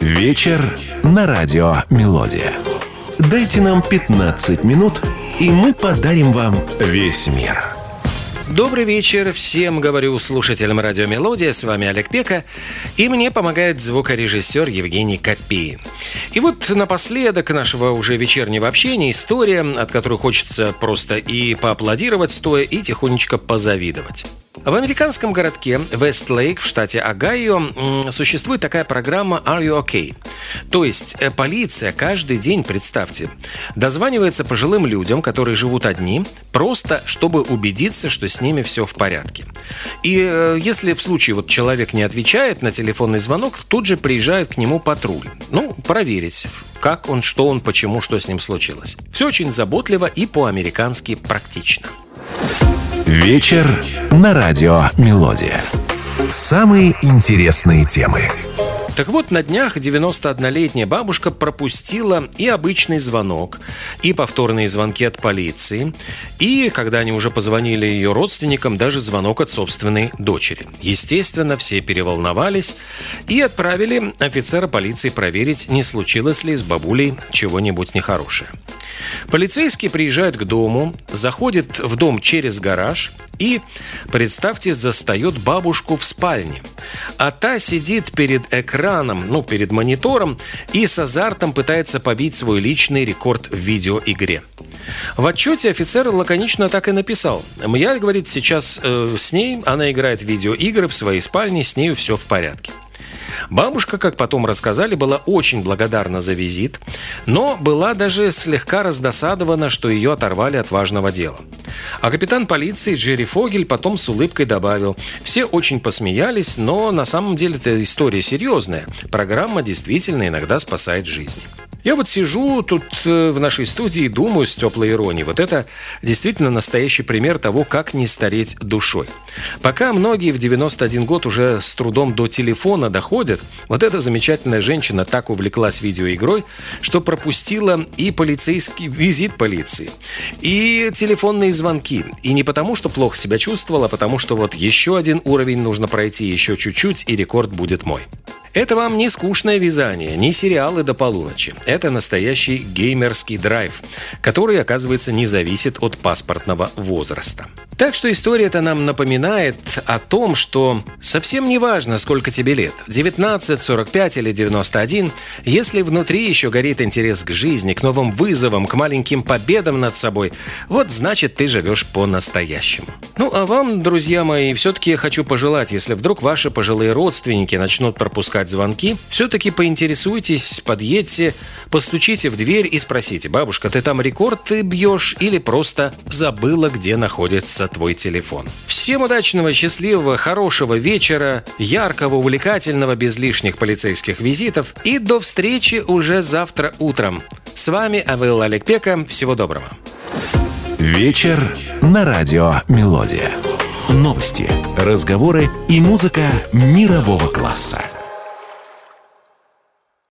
Вечер на радио «Мелодия». Дайте нам 15 минут, и мы подарим вам весь мир. Добрый вечер всем, говорю слушателям радио «Мелодия». С вами Олег Пека. И мне помогает звукорежиссер Евгений Копеин. И вот напоследок нашего уже вечернего общения история, от которой хочется просто и поаплодировать стоя, и тихонечко позавидовать. В американском городке Вестлейк в штате Огайо существует такая программа «Are you okay?». То есть полиция каждый день, представьте, дозванивается пожилым людям, которые живут одни, просто чтобы убедиться, что с ними все в порядке. И если в случае человек не отвечает на телефонный звонок, тут же приезжает к нему патруль. Проверить, как он, что он, почему, что с ним случилось. Все очень заботливо и по-американски практично. Вечер на радио «Мелодия». Самые интересные темы. Так вот, на днях 91-летняя бабушка пропустила и обычный звонок, и повторные звонки от полиции, и, когда они уже позвонили ее родственникам, даже звонок от собственной дочери. Естественно, все переволновались и отправили офицера полиции проверить, не случилось ли с бабулей чего-нибудь нехорошее. Полицейские приезжают к дому, заходят в дом через гараж и, представьте, застает бабушку в спальне. А та сидит перед экраном, перед монитором, и с азартом пытается побить свой личный рекорд в видеоигре. В отчете офицер лаконично так и написал: «Я, говорит, сейчас с ней, она играет в видеоигры в своей спальне, с нею все в порядке». Бабушка, как потом рассказали, была очень благодарна за визит, но была даже слегка раздосадована, что ее оторвали от важного дела. А капитан полиции Джерри Фогель потом с улыбкой добавил: «Все очень посмеялись, но на самом деле эта история серьезная. Программа действительно иногда спасает жизни». Я сижу тут в нашей студии и думаю с теплой иронией. Это действительно настоящий пример того, как не стареть душой. Пока многие в 91 год уже с трудом до телефона доходят, эта замечательная женщина так увлеклась видеоигрой, что пропустила и полицейский визит полиции, и телефонные звонки. И не потому, что плохо себя чувствовала, а потому, что еще один уровень нужно пройти, еще чуть-чуть, и рекорд будет мой. Это вам не скучное вязание, не сериалы до полуночи. Это настоящий геймерский драйв, который, оказывается, не зависит от паспортного возраста. Так что история-то нам напоминает о том, что совсем не важно, сколько тебе лет, 19, 45 или 91, если внутри еще горит интерес к жизни, к новым вызовам, к маленьким победам над собой, значит, ты живешь по-настоящему. А вам, друзья мои, все-таки хочу пожелать, если вдруг ваши пожилые родственники начнут пропускать звонки, все-таки поинтересуйтесь, подъедьте, постучите в дверь и спросите: «Бабушка, ты там рекорд бьешь или просто забыла, где находится твой телефон?» Всем удачного, счастливого, хорошего вечера, яркого, увлекательного, без лишних полицейских визитов, и до встречи уже завтра утром. С вами был Олег Пека. Всего доброго. Вечер на радио «Мелодия». Новости, разговоры и музыка мирового класса.